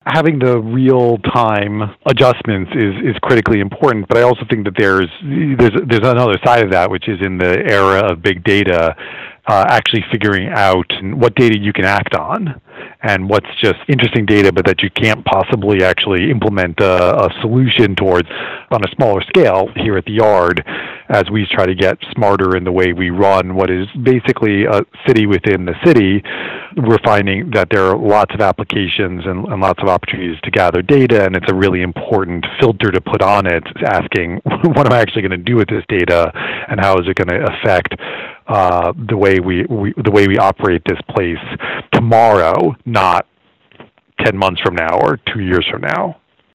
having the real-time adjustments is critically important, but I also think that there's another side of that, which is in the era of big data, actually figuring out what data you can act on and what's just interesting data but that you can't possibly actually implement a solution towards on a smaller scale here at the Yard as we try to get smarter in the way we run what is basically a city within the city. We're finding that there are lots of applications and lots of opportunities to gather data, and it's a really important filter to put on it, asking what am I actually going to do with this data and how is it going to affect the way we operate this place tomorrow, not 10 months from now or 2 years from now.